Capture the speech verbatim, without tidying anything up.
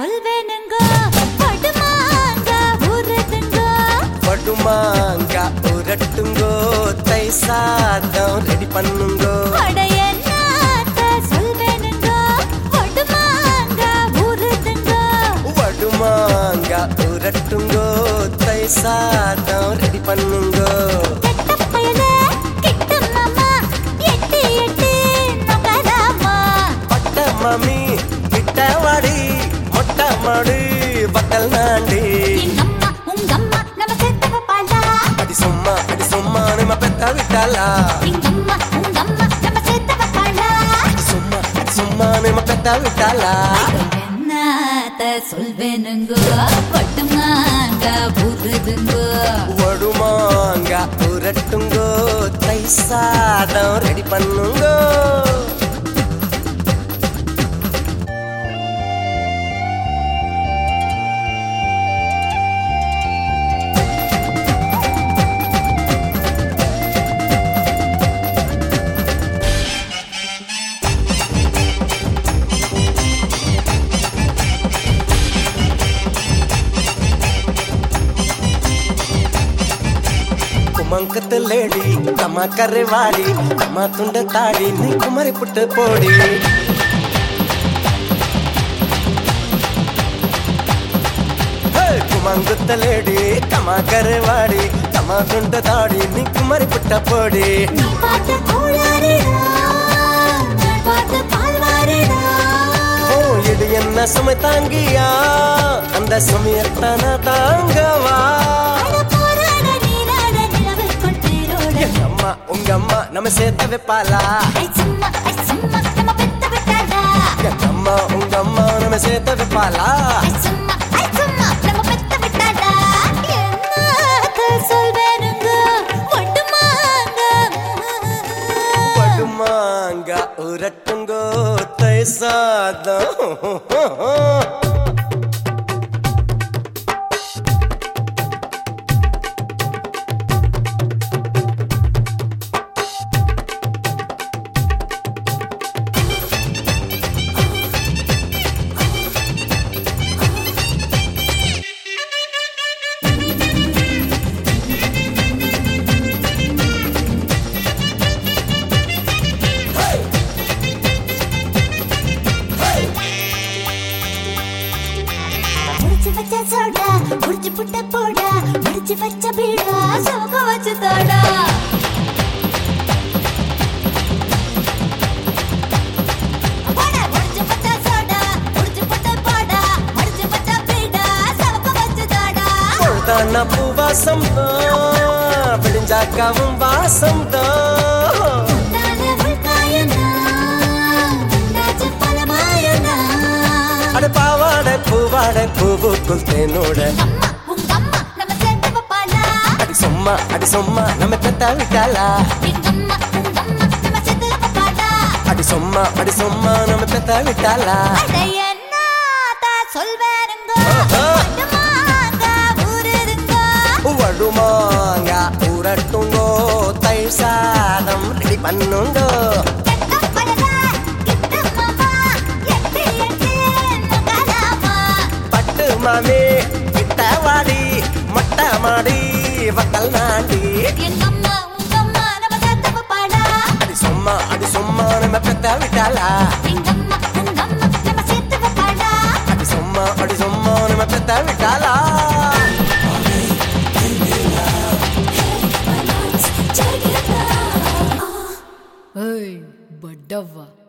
சொல்வேனுங்க படுமாங்க ஊருதுங்க படுமாங்க ஊரட்டுங்கோ தை சாதம் ரெடி பண்ணுங்க அடையன்னாத்த சொல்வேனுங்க படுமாங்க ஊருதுங்க படுமாங்க ஊரட்டுங்கோ தை சாதம் ரெடி பண்ணுங்க மாமி கிட்டவாடி மொட்டை மாடு பக்கல் நாண்டி அடி சும்மா அடி சும்மா நம்ம பெத்த விட்டாளா அடி சும்மா அடி சும்மா நம்ம பெத்த விட்டாளா சொல்வேனுங்க பட்டுமாங்க ஊருதுங்க வடுமாங்க ஊரட்டுங்கோ தை சாதம் ரெடி பண்ணுங்க குமங்கத்து லேடி கம்மா கரைவாடி கம்மா துண்ட தாடி நீ குமரி புட்டு போடி குமங்கத்து லேடி கம்மா கரைவாடி கம்மா துண்ட தாடி நீ குமரி புட்ட போடி ஓ இது என்ன சுமை தாங்கியா அந்த சுமையத்தான தாங்கவா உங்க அம்மா நம்ம சேர்த்து வைப்பாளா அம்மா உங்க அம்மா நம்ம சேர்த்து வைப்பாளா படுமாங்க உரட்டுங்கோ தை சாதம் சோடா புடிச்சு புட்ட போடா புடிச்சு வச்ச பீடா சோக வச்சு தோடா போடா புடிச்சு வச்ச சோடா புடிச்சு புட்ட போடா புடிச்சு வச்ச பீடா சோக வச்சு தோடா கொள்தான பூவாசம் தான் விடிஞ்சாக்காவும் வாசம் தான் அட பாவாட பூவாட பூவுக்குள் தேனோட அடி சும்மா அடி சும்மா நம்ம பெத்த விட்டாளா அடி சும்மா அடி சும்மா நம்ம பெத்த விட்டாளா வடுமாங்க ஊரட்டுங்கோ தை சாதம் ரெடி பண்ணுங்க மாமி கிட்டவாடி மொட்டை மாடி வக்கல் நாண்டி அடி சும்மா அடி சும்மா நம்ம பெத்த விட்டாளா அடி சும்மா அடி சும்மா நம்ம பெத்த விட்டாளா Hey, Badava.